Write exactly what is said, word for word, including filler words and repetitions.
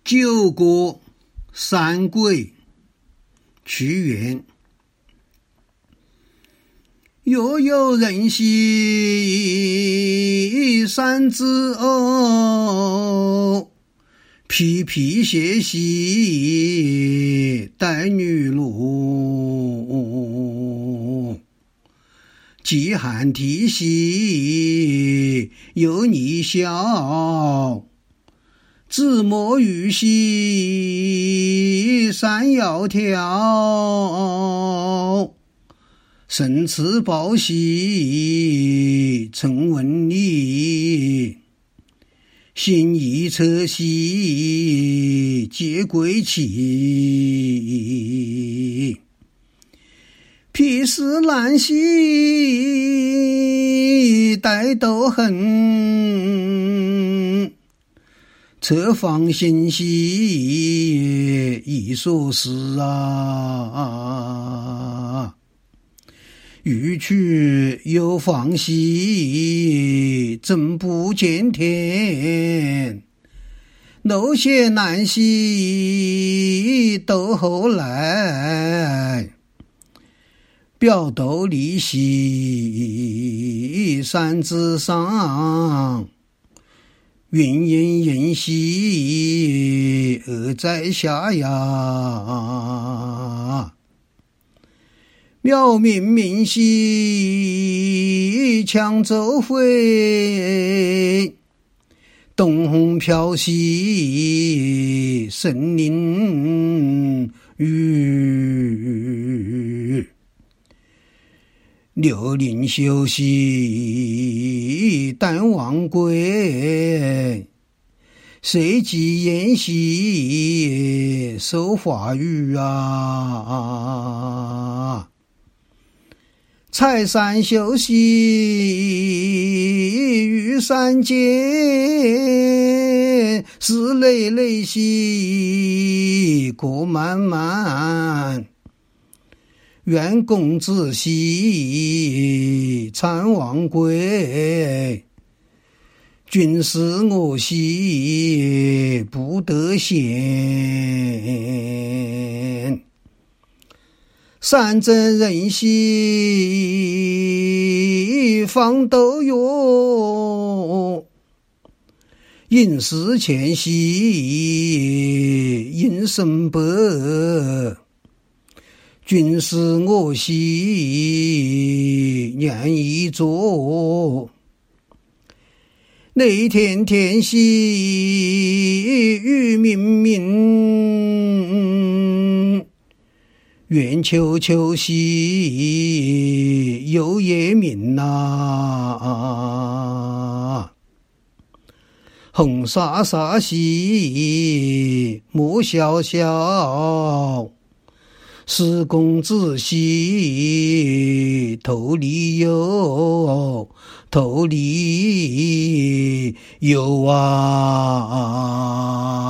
九歌三鬼屈原。若有人兮山之偶，披披谢兮带女路。饥寒啼兮有逆笑，子莫欲兮山窈窕。生慈报兮曾问礼，行义策兮皆归期。披丝烂兮带斗痕，侧放心兮亦所思啊。欲去又放兮怎不见天，漏血难兮斗后来。表斗离兮山之上，云隐隐兮鹅在下呀。渺冥冥兮羌骤回，东风飘兮森林雨。六林修兮淡忘归，谁及言兮受华语啊。采山修兮玉山间，思累累兮过漫漫。愿公子兮参王归，君思我兮不得闲。山真人兮方斗哟，应思前兮应生伯。君思我兮念一座，泪天天兮雨冥冥。愿秋秋兮有夜明啊。红沙沙兮莫笑笑，思公子兮投离忧，投离忧啊。